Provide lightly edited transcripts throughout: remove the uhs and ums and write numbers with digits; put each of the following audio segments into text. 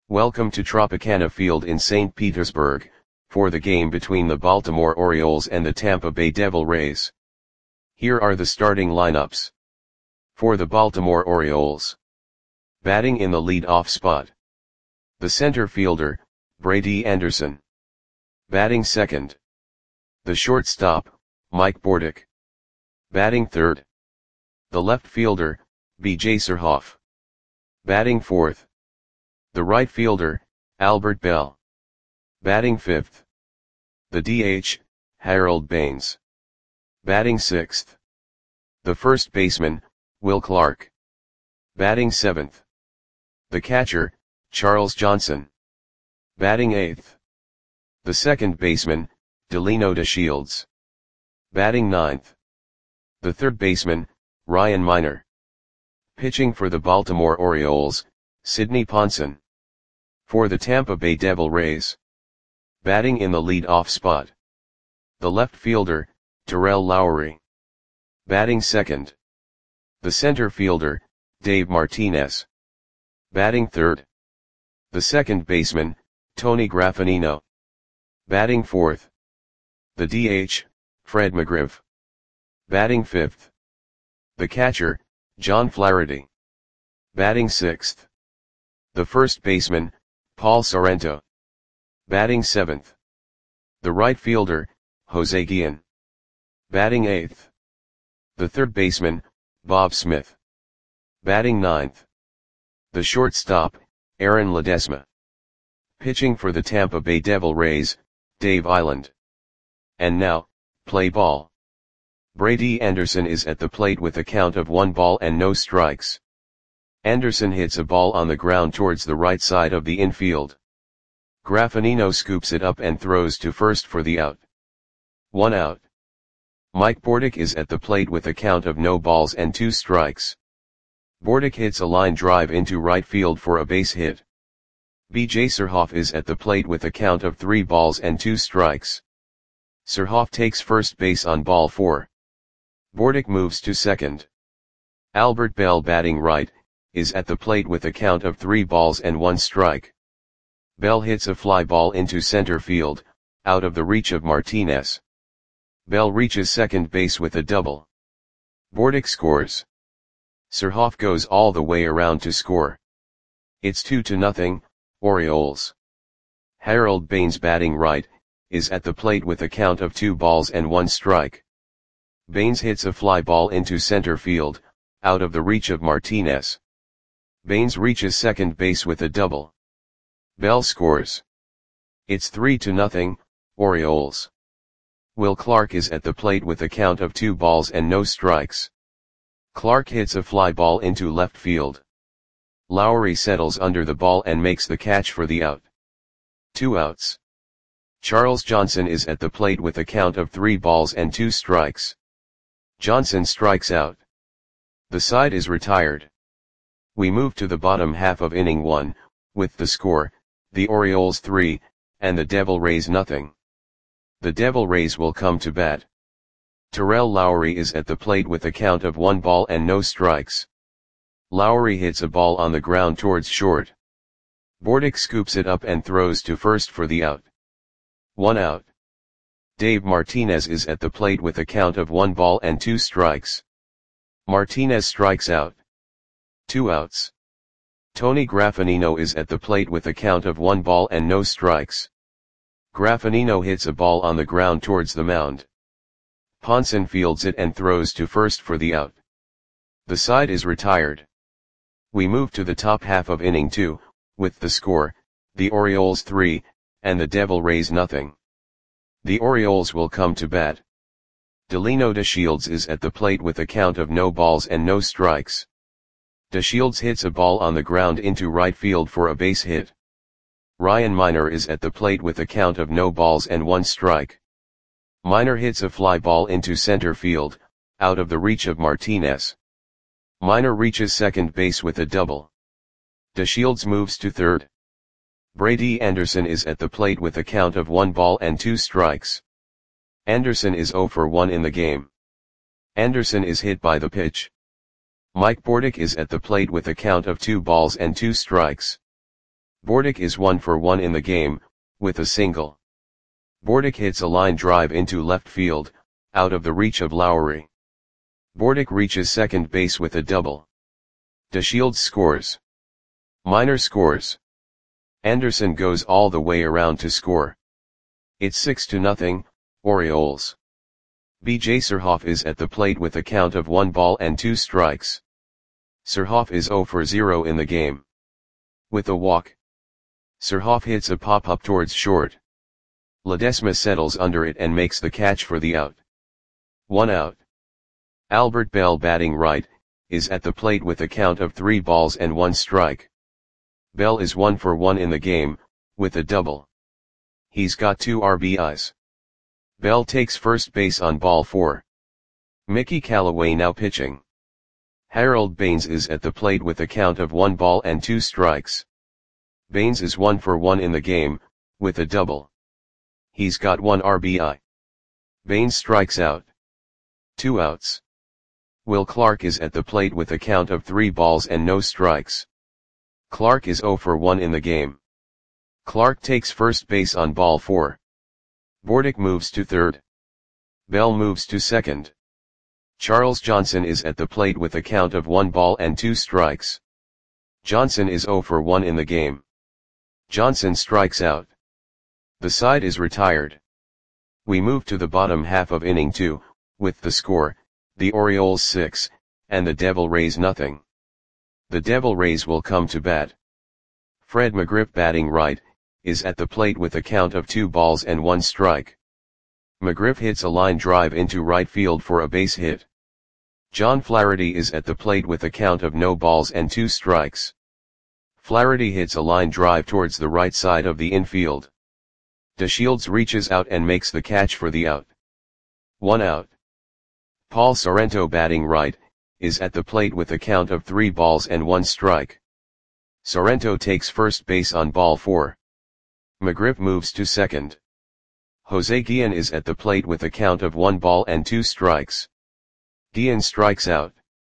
Welcome to Tropicana Field in St. Petersburg, for the game between the Baltimore Orioles and the Tampa Bay Devil Rays. Here are the starting lineups. For the Baltimore Orioles. Batting in the lead-off spot. The center fielder, Brady Anderson. Batting second. The shortstop, Mike Bordick. Batting third. The left fielder, B.J. Surhoff. Batting fourth. The right fielder, Albert Belle. Batting fifth. The DH, Harold Baines. Batting sixth. The first baseman, Will Clark. Batting seventh. The catcher, Charles Johnson. Batting eighth. The second baseman, Delino DeShields. Batting ninth. The third baseman, Ryan Miner. Pitching for the Baltimore Orioles, Sidney Ponson. For the Tampa Bay Devil Rays. Batting in the lead-off spot. The left fielder, Darrell Lowry. Batting second. The center fielder, Dave Martinez. Batting third. The second baseman, Tony Graffagnino. Batting fourth. The DH, Fred McGriff. Batting fifth. The catcher, John Flaherty. Batting sixth. The first baseman, Paul Sorrento. Batting seventh. The right fielder, Jose Guillen. Batting eighth. The third baseman, Bob Smith. Batting ninth. The shortstop, Aaron Ledesma. Pitching for the Tampa Bay Devil Rays, Dave Eiland. And now, play ball. Brady Anderson is at the plate with a count of 1 ball and no strikes. Anderson hits a ball on the ground towards the right side of the infield. Graffagnino scoops it up and throws to first for the out. 1 out. Mike Bordick is at the plate with a count of no balls and 2 strikes. Bordick hits a line drive into right field for a base hit. B.J. Surhoff is at the plate with a count of 3 balls and 2 strikes. Surhoff takes first base on ball 4. Bordick moves to second. Albert Belle, batting right, is at the plate with a count of 3 balls and 1 strike. Belle hits a fly ball into center field, out of the reach of Martinez. Belle reaches second base with a double. Bordick scores. Surhoff goes all the way around to score. It's 2-0, Orioles. Harold Baines, batting right, is at the plate with a count of 2 balls and 1 strike. Baines hits a fly ball into center field, out of the reach of Martinez. Baines reaches second base with a double. Belle scores. It's 3-0, Orioles. Will Clark is at the plate with a count of 2 balls and no strikes. Clark hits a fly ball into left field. Lowry settles under the ball and makes the catch for the out. 2 outs. Charles Johnson is at the plate with a count of 3 balls and 2 strikes. Johnson strikes out. The side is retired. We move to the bottom half of inning 1, with the score, the Orioles 3, and the Devil Rays nothing. The Devil Rays will come to bat. Darrell Lowry is at the plate with a count of 1 ball and no strikes. Lowry hits a ball on the ground towards short. Bordick scoops it up and throws to first for the out. 1 out. Dave Martinez is at the plate with a count of 1 ball and 2 strikes. Martinez strikes out. 2 outs. Tony Graffagnino is at the plate with a count of 1 ball and no strikes. Graffagnino hits a ball on the ground towards the mound. Ponson fields it and throws to first for the out. The side is retired. We move to the top half of inning 2, with the score, the Orioles 3, and the Devil Rays nothing. The Orioles will come to bat. Delino DeShields is at the plate with a count of no balls and no strikes. DeShields hits a ball on the ground into right field for a base hit. Ryan Miner is at the plate with a count of no balls and 1 strike. Miner hits a fly ball into center field, out of the reach of Martinez. Miner reaches second base with a double. DeShields moves to third. Brady Anderson is at the plate with a count of 1 ball and 2 strikes. Anderson is 0 for 1 in the game. Anderson is hit by the pitch. Mike Bordick is at the plate with a count of 2 balls and 2 strikes. Bordick is 1 for 1 in the game, with a single. Bordick hits a line drive into left field, out of the reach of Lowry. Bordick reaches second base with a double. DeShields scores. Minor scores. Anderson goes all the way around to score. It's 6-0, Orioles. B.J. Surhoff is at the plate with a count of 1 ball and 2 strikes. Surhoff is 0 for 0 in the game. With a walk. Surhoff hits a pop-up towards short. Ledesma settles under it and makes the catch for the out. 1 out. Albert Bell, batting right, is at the plate with a count of 3 balls and 1 strike. Bell is 1 for 1 in the game, with a double. He's got 2 RBIs. Bell takes first base on ball 4. Mickey Callaway now pitching. Harold Baines is at the plate with a count of 1 ball and 2 strikes. Baines is 1 for 1 in the game, with a double. He's got 1 RBI. Baines strikes out. 2 outs. Will Clark is at the plate with a count of 3 balls and no strikes. Clark is 0 for 1 in the game. Clark takes first base on ball 4. Bordick moves to third. Bell moves to second. Charles Johnson is at the plate with a count of 1 ball and 2 strikes. Johnson is 0 for 1 in the game. Johnson strikes out. The side is retired. We move to the bottom half of inning 2, with the score, the Orioles 6, and the Devil Rays nothing. The Devil Rays will come to bat. Fred McGriff, batting right, is at the plate with a count of 2 balls and 1 strike. McGriff hits a line drive into right field for a base hit. John Flaherty is at the plate with a count of no balls and 2 strikes. Flaherty hits a line drive towards the right side of the infield. DeShields reaches out and makes the catch for the out. 1 out. Paul Sorrento, batting right, is at the plate with a count of 3 balls and 1 strike. Sorrento takes first base on ball 4. McGriff moves to second. Jose Guillen is at the plate with a count of 1 ball and 2 strikes. Guillen strikes out.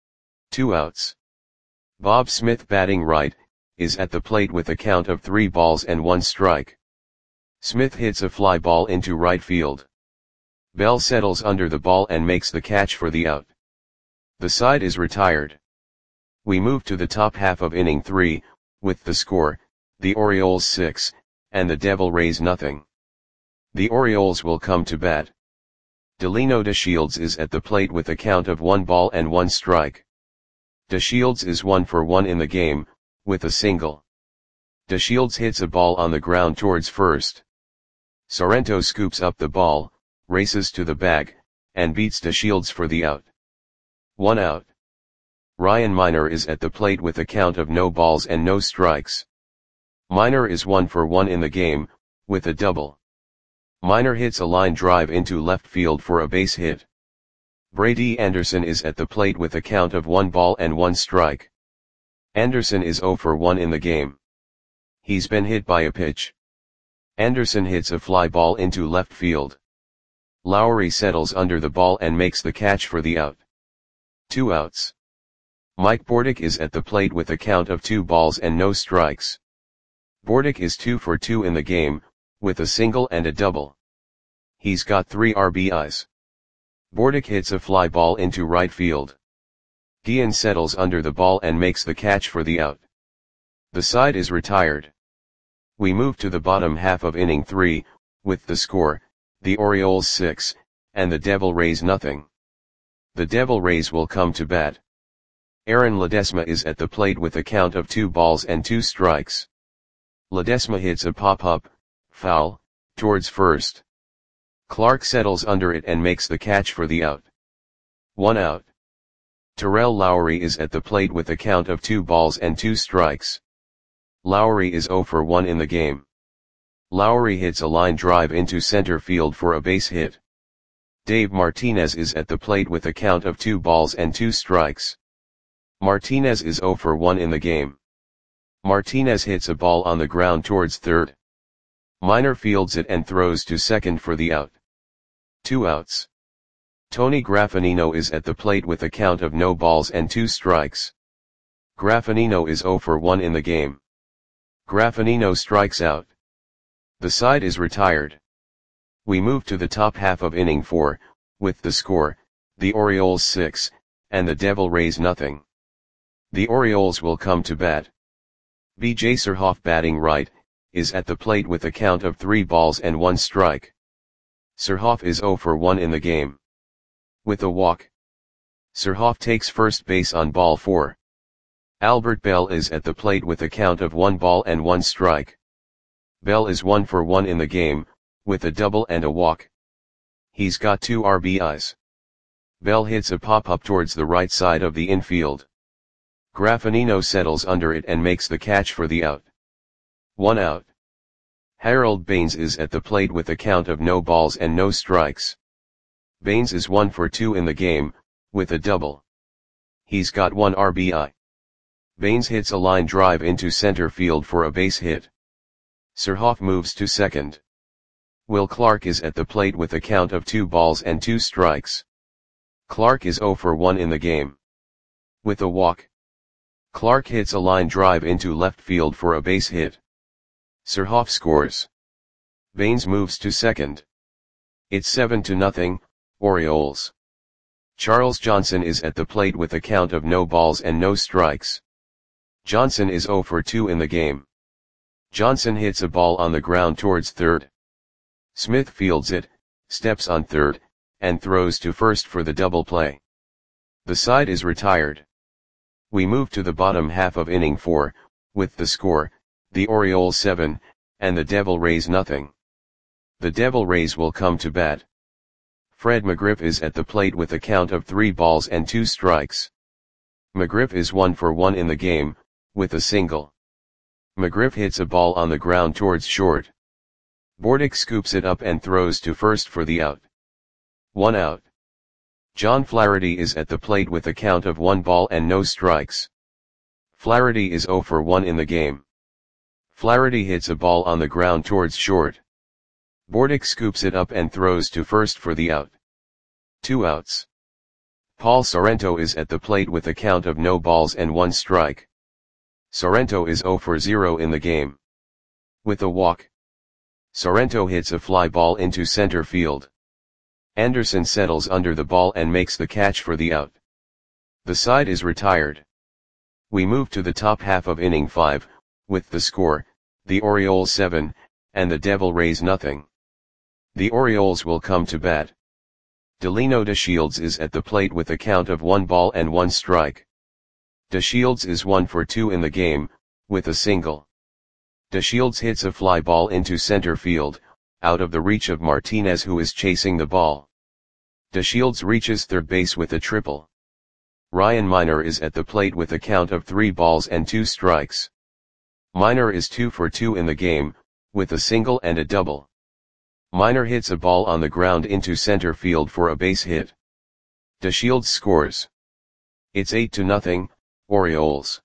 2 outs. Bob Smith, batting right, is at the plate with a count of 3 balls and 1 strike. Smith hits a fly ball into right field. Bell settles under the ball and makes the catch for the out. The side is retired. We move to the top half of inning 3, with the score, the Orioles 6, and the Devil Rays nothing. The Orioles will come to bat. Delino DeShields is at the plate with a count of 1 ball and 1 strike. DeShields is 1 for 1 in the game, with a single. DeShields hits a ball on the ground towards first. Sorrento scoops up the ball, races to the bag, and beats DeShields for the out. 1 out. Ryan Miner is at the plate with a count of no balls and no strikes. Miner is 1 for 1 in the game, with a double. Miner hits a line drive into left field for a base hit. Brady Anderson is at the plate with a count of 1 ball and 1 strike. Anderson is 0 for 1 in the game. He's been hit by a pitch. Anderson hits a fly ball into left field. Lowry settles under the ball and makes the catch for the out. 2 outs. Mike Bordick is at the plate with a count of 2 balls and no strikes. Bordick is 2 for 2 in the game, with a single and a double. He's got 3 RBIs. Bordick hits a fly ball into right field. Guillen settles under the ball and makes the catch for the out. The side is retired. We move to the bottom half of inning 3, with the score, the Orioles 6, and the Devil Rays nothing. The Devil Rays will come to bat. Aaron Ledesma is at the plate with a count of 2 balls and 2 strikes. Ledesma hits a pop-up, foul, towards first. Clark settles under it and makes the catch for the out. 1 out. Terrell Lowry is at the plate with a count of 2 balls and 2 strikes. Lowry is 0 for 1 in the game. Lowry hits a line drive into center field for a base hit. Dave Martinez is at the plate with a count of 2 balls and 2 strikes. Martinez is 0 for 1 in the game. Martinez hits a ball on the ground towards third. Miner fields it and throws to second for the out. 2 outs. Tony Graffinino is at the plate with a count of no balls and 2 strikes. Graffinino is 0 for 1 in the game. Graffinino strikes out. The side is retired. We move to the top half of inning 4, with the score, the Orioles 6, and the Devil Rays nothing. The Orioles will come to bat. B.J. Surhoff, batting right, is at the plate with a count of 3 balls and 1 strike. Surhoff is 0 for 1 in the game. With a walk. Surhoff takes first base on ball 4. Albert Bell is at the plate with a count of 1 ball and 1 strike. Bell is 1 for 1 in the game, with a double and a walk. He's got 2 RBIs. Bell hits a pop-up towards the right side of the infield. Graffinino settles under it and makes the catch for the out. 1 out. Harold Baines is at the plate with a count of no balls and no strikes. Baines is 1 for 2 in the game, with a double. He's got 1 RBI. Baines hits a line drive into center field for a base hit. Surhoff moves to second. Will Clark is at the plate with a count of 2 balls and 2 strikes. Clark is 0 for 1 in the game. With a walk. Clark hits a line drive into left field for a base hit. Surhoff scores. Baines moves to second. It's 7-0, Orioles. Charles Johnson is at the plate with a count of no balls and no strikes. Johnson is 0 for 2 in the game. Johnson hits a ball on the ground towards third. Smith fields it, steps on third, and throws to first for the double play. The side is retired. We move to the bottom half of inning 4, with the score, the Orioles 7, and the Devil Rays nothing. The Devil Rays will come to bat. Fred McGriff is at the plate with a count of 3 balls and 2 strikes. McGriff is 1 for 1 in the game, with a single. McGriff hits a ball on the ground towards short. Bordick scoops it up and throws to first for the out. 1 out. John Flaherty is at the plate with a count of 1 ball and no strikes. Flaherty is 0 for 1 in the game. Flaherty hits a ball on the ground towards short. Bordick scoops it up and throws to first for the out. 2 outs. Paul Sorrento is at the plate with a count of no balls and 1 strike. Sorrento is 0 for 0 in the game. With a walk. Sorrento hits a fly ball into center field. Anderson settles under the ball and makes the catch for the out. The side is retired. We move to the top half of inning 5, with the score, the Orioles 7, and the Devil Rays nothing. The Orioles will come to bat. Delino DeShields is at the plate with a count of 1 ball and 1 strike. DeShields is 1 for 2 in the game, with a single. DeShields hits a fly ball into center field, out of the reach of Martinez, who is chasing the ball. DeShields reaches third base with a triple. Ryan Miner is at the plate with a count of 3 balls and 2 strikes. Miner is 2 for 2 in the game, with a single and a double. Miner hits a ball on the ground into center field for a base hit. DeShields scores. It's 8-0, Orioles.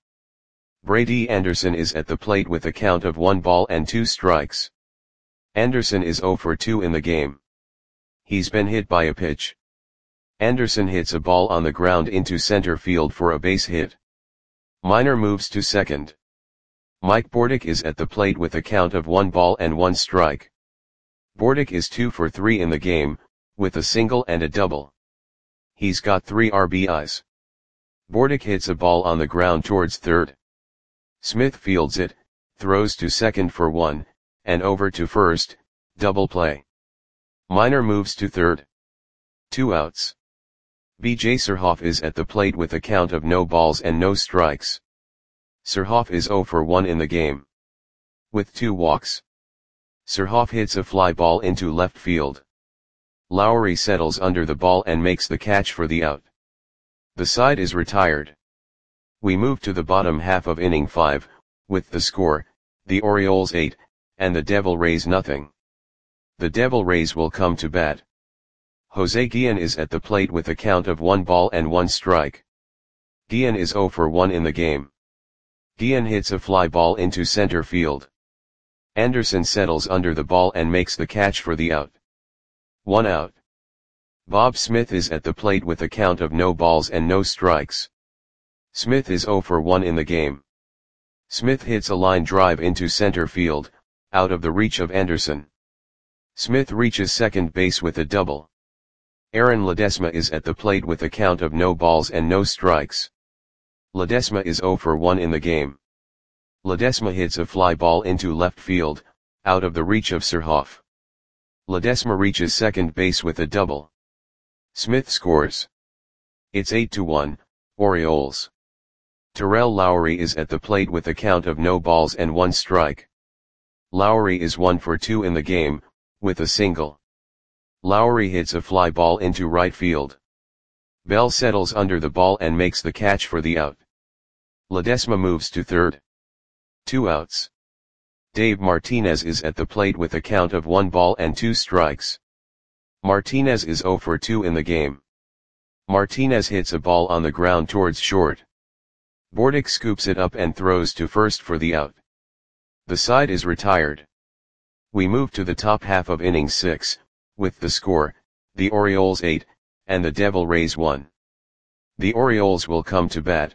Brady Anderson is at the plate with a count of 1 ball and 2 strikes. Anderson is 0 for 2 in the game. He's been hit by a pitch. Anderson hits a ball on the ground into center field for a base hit. Miner moves to second. Mike Bordick is at the plate with a count of 1 ball and 1 strike. Bordick is 2 for 3 in the game, with a single and a double. He's got 3 RBIs. Bordick hits a ball on the ground towards third. Smith fields it, throws to second for 1, and over to first, double play. Miner moves to third. 2 outs. B.J. Surhoff is at the plate with a count of no balls and no strikes. Surhoff is 0 for 1 in the game. With 2 walks. Surhoff hits a fly ball into left field. Lowry settles under the ball and makes the catch for the out. The side is retired. We move to the bottom half of inning 5, with the score, the Orioles 8, and the Devil Rays nothing. The Devil Rays will come to bat. Jose Guillen is at the plate with a count of 1 ball and 1 strike. Guillen is 0 for 1 in the game. Guillen hits a fly ball into center field. Anderson settles under the ball and makes the catch for the out. 1 out. Bob Smith is at the plate with a count of no balls and no strikes. Smith is 0 for 1 in the game. Smith hits a line drive into center field, out of the reach of Anderson. Smith reaches second base with a double. Aaron Ledesma is at the plate with a count of no balls and no strikes. Ledesma is 0 for 1 in the game. Ledesma hits a fly ball into left field, out of the reach of Surhoff. Ledesma reaches second base with a double. Smith scores. It's 8-1, Orioles. Terrell Lowry is at the plate with a count of no balls and 1 strike. Lowry is 1 for 2 in the game, with a single. Lowry hits a fly ball into right field. Bell settles under the ball and makes the catch for the out. Ledesma moves to third. 2 outs. Dave Martinez is at the plate with a count of 1 ball and 2 strikes. Martinez is 0 for 2 in the game. Martinez hits a ball on the ground towards short. Bordick scoops it up and throws to first for the out. The side is retired. We move to the top half of inning 6, with the score, the Orioles 8, and the Devil Rays 1. The Orioles will come to bat.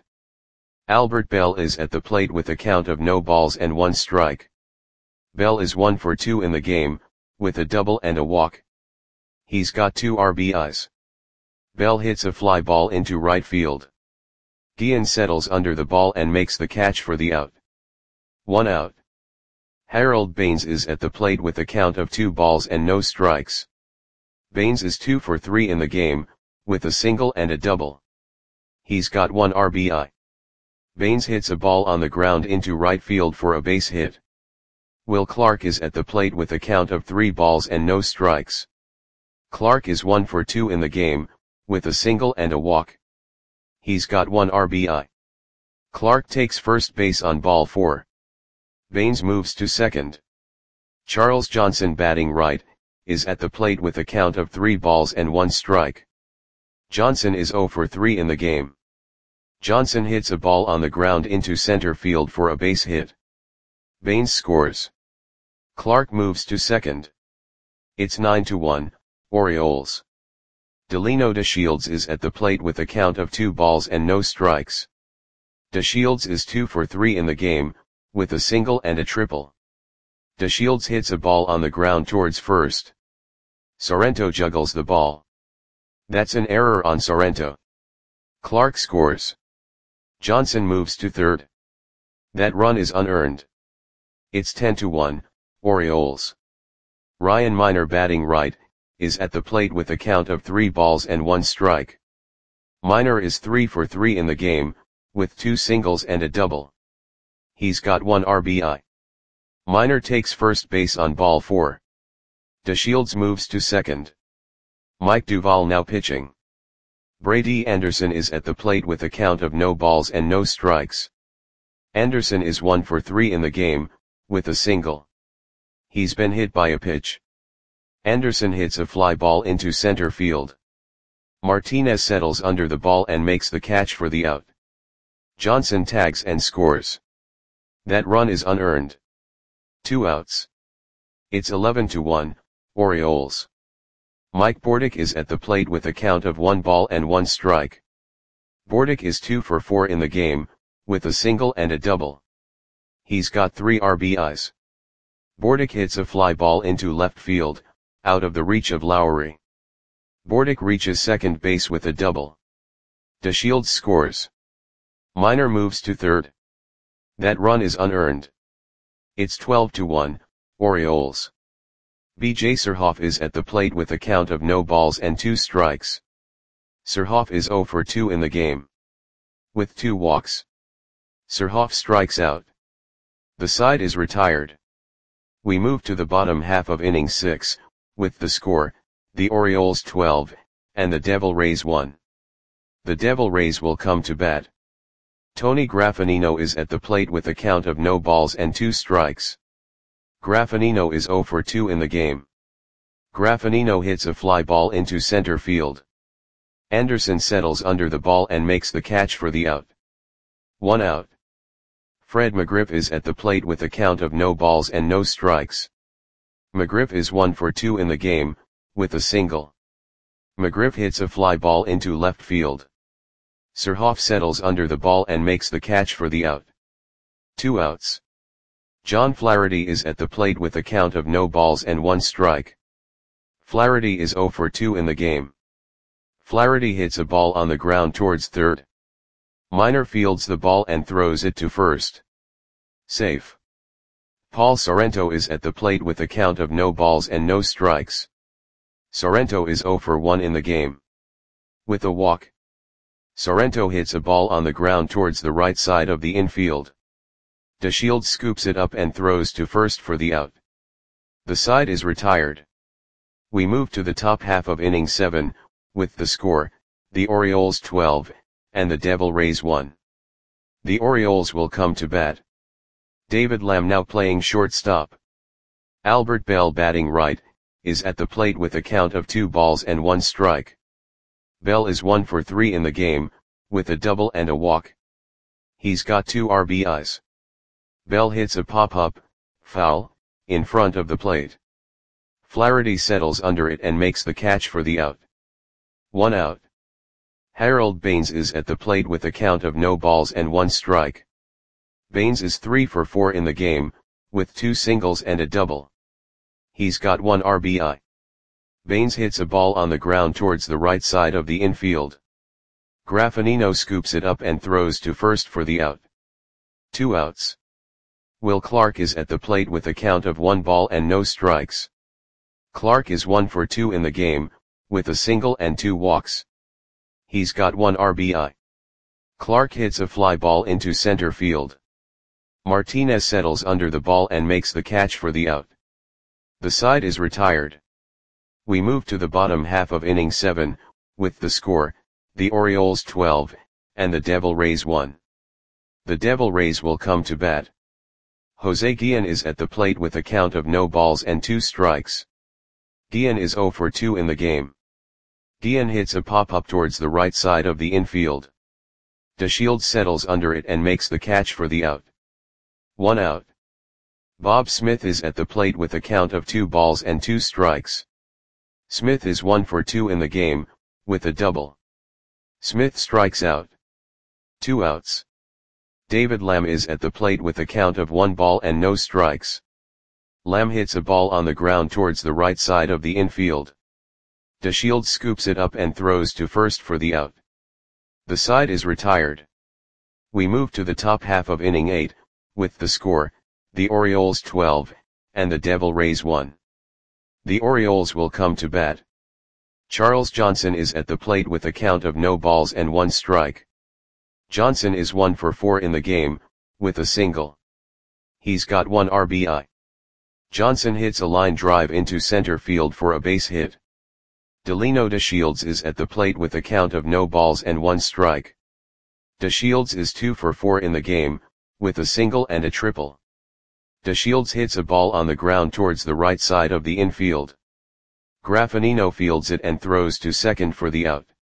Albert Bell is at the plate with a count of no balls and 1 strike. Bell is 1 for 2 in the game, with a double and a walk. He's got 2 RBIs. Bell hits a fly ball into right field. Guillen settles under the ball and makes the catch for the out. 1 out. Harold Baines is at the plate with a count of 2 balls and no strikes. Baines is 2 for 3 in the game, with a single and a double. He's got 1 RBI. Baines hits a ball on the ground into right field for a base hit. Will Clark is at the plate with a count of 3 balls and no strikes. Clark is 1 for 2 in the game, with a single and a walk. He's got 1 RBI. Clark takes first base on ball 4. Baines moves to second. Charles Johnson, batting right, is at the plate with a count of 3 balls and 1 strike. Johnson is 0 for 3 in the game. Johnson hits a ball on the ground into center field for a base hit. Baines scores. Clark moves to second. It's 9-1, Orioles. Delino DeShields is at the plate with a count of 2 balls and no strikes. DeShields is 2 for 3 in the game, with a single and a triple. DeShields hits a ball on the ground towards first. Sorrento juggles the ball. That's an error on Sorrento. Clark scores. Johnson moves to third. That run is unearned. It's 10-1, Orioles. Ryan Minor, batting right, is at the plate with a count of 3 balls and 1 strike. Minor is 3 for 3 in the game, with 2 singles and a double. He's got 1 RBI. Minor takes first base on ball 4. DeShields moves to second. Mike Duvall now pitching. Brady Anderson is at the plate with a count of no balls and no strikes. Anderson is 1 for 3 in the game, with a single. He's been hit by a pitch. Anderson hits a fly ball into center field. Martinez settles under the ball and makes the catch for the out. Johnson tags and scores. That run is unearned. 2 outs. It's 11-1, Orioles. Mike Bordick is at the plate with a count of 1 ball and 1 strike. Bordick is 2 for 4 in the game, with a single and a double. He's got 3 RBIs. Bordick hits a fly ball into left field, out of the reach of Lowry. Bordick reaches second base with a double. DeShields scores. Minor moves to third. That run is unearned. It's 12-1, Orioles. B.J. Surhoff is at the plate with a count of no balls and 2 strikes. Surhoff is 0 for 2 in the game. With 2 walks. Surhoff strikes out. The side is retired. We move to the bottom half of inning 6, with the score, the Orioles 12, and the Devil Rays 1. The Devil Rays will come to bat. Tony Graffinino is at the plate with a count of no balls and 2 strikes. Graffinino is 0 for 2 in the game. Graffinino hits a fly ball into center field. Anderson settles under the ball and makes the catch for the out. 1 out. Fred McGriff is at the plate with a count of no balls and no strikes. McGriff is 1 for 2 in the game, with a single. McGriff hits a fly ball into left field. Surhoff settles under the ball and makes the catch for the out. 2 outs. John Flaherty is at the plate with a count of no balls and 1 strike. Flaherty is 0 for 2 in the game. Flaherty hits a ball on the ground towards third. Minor fields the ball and throws it to first. Safe. Paul Sorrento is at the plate with a count of no balls and no strikes. Sorrento is 0 for 1 in the game. With a walk, Sorrento hits a ball on the ground towards the right side of the infield. DeShields scoops it up and throws to first for the out. The side is retired. We move to the top half of inning 7, with the score, the Orioles 12, and the Devil Rays 1. The Orioles will come to bat. David Lamb, now playing shortstop. Albert Bell, batting right, is at the plate with a count of 2 balls and 1 strike. Bell is 1 for 3 in the game, with a double and a walk. He's got 2 RBIs. Bell hits a pop-up, foul, in front of the plate. Flaherty settles under it and makes the catch for the out. 1 out. Harold Baines is at the plate with a count of no balls and 1 strike. Baines is 3 for 4 in the game, with 2 singles and a double. He's got 1 RBI. Baines hits a ball on the ground towards the right side of the infield. Graffinino scoops it up and throws to first for the out. 2 outs. Will Clark is at the plate with a count of 1 ball and no strikes. Clark is 1 for 2 in the game, with a single and 2 walks. He's got 1 RBI. Clark hits a fly ball into center field. Martinez settles under the ball and makes the catch for the out. The side is retired. We move to the bottom half of inning 7, with the score, the Orioles 12, and the Devil Rays 1. The Devil Rays will come to bat. Jose Guillen is at the plate with a count of no balls and 2 strikes. Guillen is 0 for 2 in the game. Guillen hits a pop-up towards the right side of the infield. DeShields settles under it and makes the catch for the out. 1 out. Bob Smith is at the plate with a count of 2 balls and 2 strikes. Smith is 1 for 2 in the game, with a double. Smith strikes out. 2 outs. David Lamb is at the plate with a count of 1 ball and no strikes. Lamb hits a ball on the ground towards the right side of the infield. DeShields scoops it up and throws to first for the out. The side is retired. We move to the top half of inning 8, with the score, the Orioles 12, and the Devil Rays 1. The Orioles will come to bat. Charles Johnson is at the plate with a count of no balls and 1 strike. Johnson is 1 for 4 in the game, with a single. He's got 1 RBI. Johnson hits a line drive into center field for a base hit. Delino DeShields is at the plate with a count of no balls and 1 strike. DeShields is 2 for 4 in the game, with a single and a triple. DeShields hits a ball on the ground towards the right side of the infield. Graffinino fields it and throws to second for the out.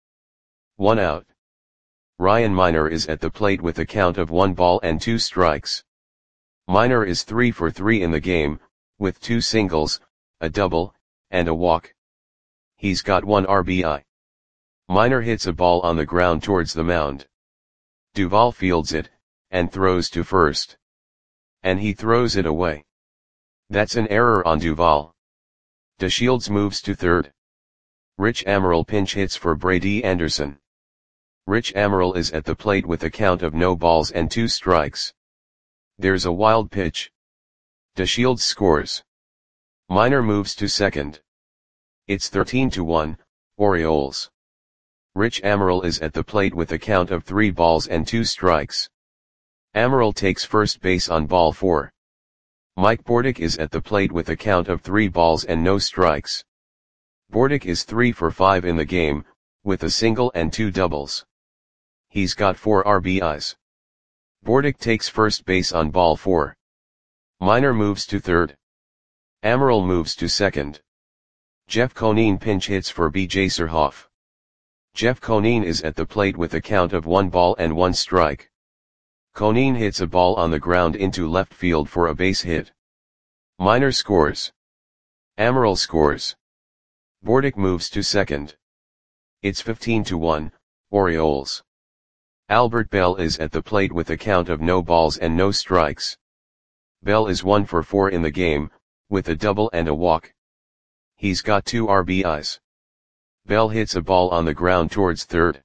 1 out. Ryan Minor is at the plate with a count of 1 ball and 2 strikes. Minor is 3 for 3 in the game, with 2 singles, a double, and a walk. He's got 1 RBI. Minor hits a ball on the ground towards the mound. Duvall fields it, and throws to first. And he throws it away. That's an error on Duvall. DeShields moves to third. Rich Amaral pinch hits for Brady Anderson. Rich Amaral is at the plate with a count of no balls and 2 strikes. There's a wild pitch. DeShields scores. Minor moves to second. It's 13-1, Orioles. Rich Amaral is at the plate with a count of 3 balls and 2 strikes. Amaral takes first base on ball 4. Mike Bordick is at the plate with a count of 3 balls and no strikes. Bordick is 3 for 5 in the game, with a single and 2 doubles. He's got 4 RBIs. Bordick takes first base on ball 4. Minor moves to third. Amaral moves to second. Jeff Conine pinch hits for B.J. Surhoff. Jeff Conine is at the plate with a count of 1 ball and 1 strike. Conine hits a ball on the ground into left field for a base hit. Minor scores. Amaral scores. Bordick moves to second. It's 15-1, Orioles. Albert Bell is at the plate with a count of no balls and no strikes. Bell is 1 for 4 in the game, with a double and a walk. He's got 2 RBIs. Bell hits a ball on the ground towards third.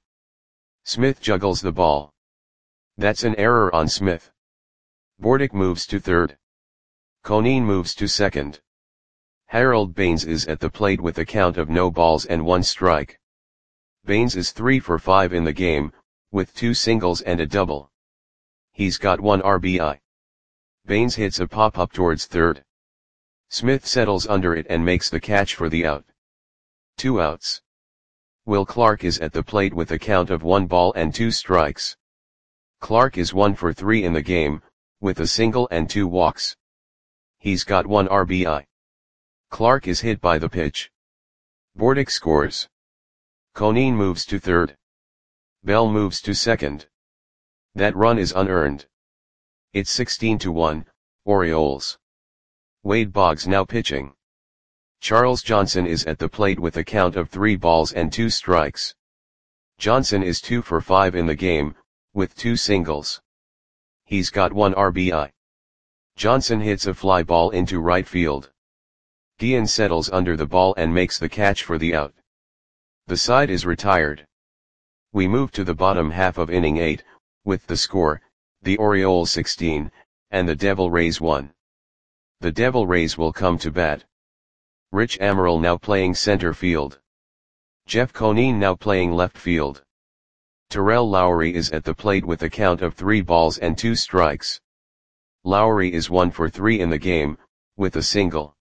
Smith juggles the ball. That's an error on Smith. Bordick moves to third. Conine moves to second. Harold Baines is at the plate with a count of no balls and 1 strike. Baines is 3 for 5 in the game, with 2 singles and a double. He's got 1 RBI. Baines hits a pop-up towards third. Smith settles under it and makes the catch for the out. 2 outs. Will Clark is at the plate with a count of 1 ball and 2 strikes. Clark is 1 for 3 in the game, with a single and 2 walks. He's got 1 RBI. Clark is hit by the pitch. Bordick scores. Conine moves to third. Bell moves to second. That run is unearned. It's 16-1, Orioles. Wade Boggs now pitching. Charles Johnson is at the plate with a count of 3 balls and 2 strikes. Johnson is 2 for 5 in the game, with 2 singles. He's got 1 RBI. Johnson hits a fly ball into right field. Guillen settles under the ball and makes the catch for the out. The side is retired. We move to the bottom half of inning 8, with the score, the Orioles 16, and the Devil Rays 1. The Devil Rays will come to bat. Rich Amaral now playing center field. Jeff Conine now playing left field. Terrell Lowry is at the plate with a count of 3 balls and 2 strikes. Lowry is 1 for 3 in the game, with a single.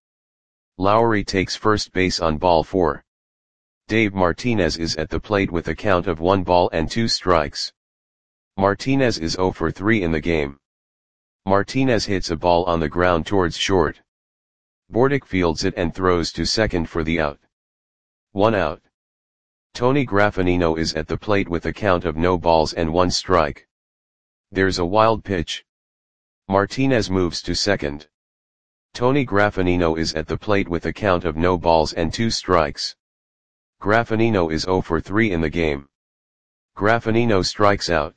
Lowry takes first base on ball 4. Dave Martinez is at the plate with a count of 1 ball and 2 strikes. Martinez is 0 for 3 in the game. Martinez hits a ball on the ground towards short. Bordick fields it and throws to second for the out. 1 out. Tony Graffinino is at the plate with a count of no balls and 1 strike. There's a wild pitch. Martinez moves to second. Tony Graffinino is at the plate with a count of no balls and 2 strikes. Graffinino is 0 for 3 in the game. Graffinino strikes out.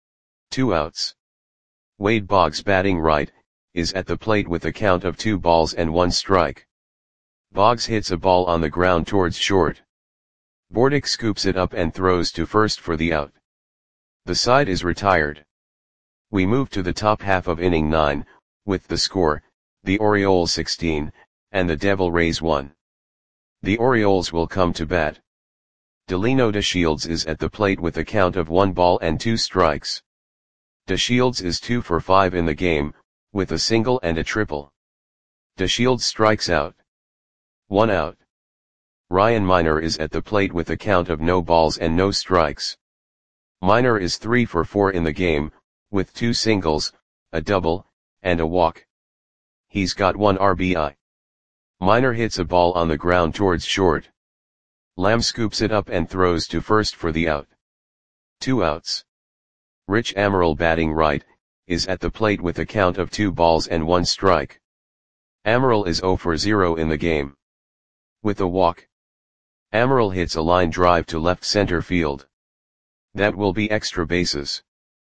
2 outs. Wade Boggs batting right, is at the plate with a count of 2 balls and 1 strike. Boggs hits a ball on the ground towards short. Bordick scoops it up and throws to first for the out. The side is retired. We move to the top half of inning 9, with the score, the Orioles 16, and the Devil Rays 1. The Orioles will come to bat. Delino DeShields is at the plate with a count of 1 ball and 2 strikes. DeShields is 2 for 5 in the game, with a single and a triple. DeShields strikes out. 1 out. Ryan Miner is at the plate with a count of no balls and no strikes. Miner is 3 for 4 in the game, with 2 singles, a double, and a walk. He's got 1 RBI. Miner hits a ball on the ground towards short. Lamb scoops it up and throws to first for the out. 2 outs. Rich Amaral batting right, is at the plate with a count of 2 balls and 1 strike. Amaral is 0 for 0 in the game. With a walk. Amaral hits a line drive to left center field. That will be extra bases.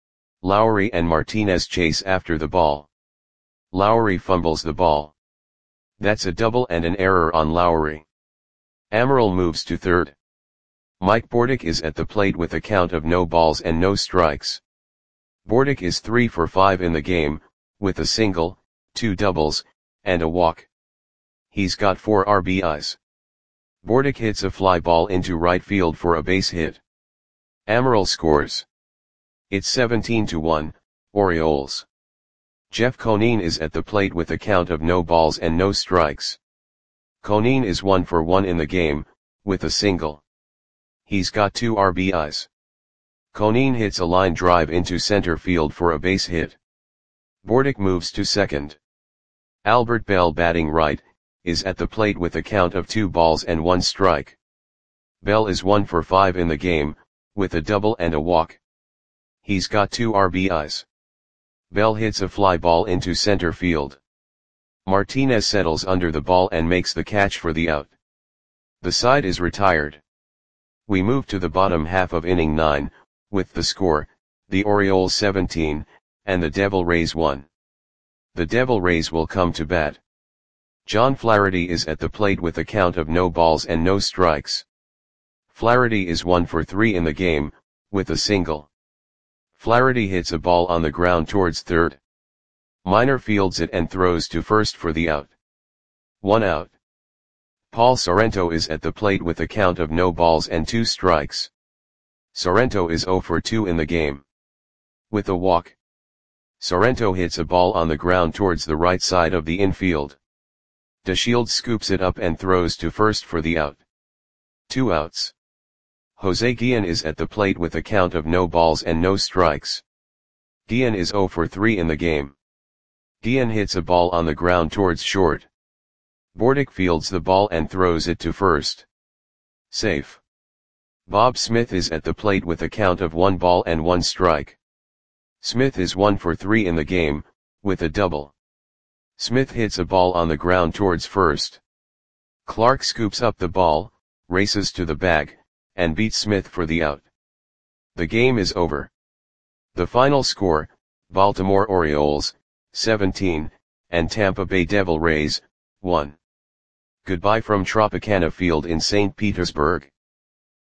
Lowry and Martinez chase after the ball. Lowry fumbles the ball. That's a double and an error on Lowry. Amaral moves to third. Mike Bordick is at the plate with a count of no balls and no strikes. Bordick is 3 for 5 in the game, with a single, 2 doubles, and a walk. He's got 4 RBIs. Bordick hits a fly ball into right field for a base hit. Amaral scores. It's 17-1, Orioles. Jeff Conine is at the plate with a count of no balls and no strikes. Conine is 1 for 1 in the game, with a single. He's got 2 RBIs. Conine hits a line drive into center field for a base hit. Bordick moves to second. Albert Bell batting right, is at the plate with a count of 2 balls and 1 strike. Bell is 1 for 5 in the game, with a double and a walk. He's got 2 RBIs. Bell hits a fly ball into center field. Martinez settles under the ball and makes the catch for the out. The side is retired. We move to the bottom half of inning 9, with the score, the Orioles 17, and the Devil Rays 1. The Devil Rays will come to bat. John Flaherty is at the plate with a count of no balls and no strikes. Flaherty is 1 for 3 in the game, with a single. Flaherty hits a ball on the ground towards third. Minor fields it and throws to first for the out. 1 out. Paul Sorrento is at the plate with a count of no balls and 2 strikes. Sorrento is 0 for 2 in the game. With a walk. Sorrento hits a ball on the ground towards the right side of the infield. DeShields scoops it up and throws to first for the out. 2 outs. Jose Guillen is at the plate with a count of no balls and no strikes. Guillen is 0 for 3 in the game. Guillen hits a ball on the ground towards short. Bordick fields the ball and throws it to first. Safe. Bob Smith is at the plate with a count of 1 ball and 1 strike. Smith is 1 for 3 in the game, with a double. Smith hits a ball on the ground towards first. Clark scoops up the ball, races to the bag, and beats Smith for the out. The game is over. The final score, Baltimore Orioles, 17, and Tampa Bay Devil Rays, 1. Goodbye from Tropicana Field in St. Petersburg.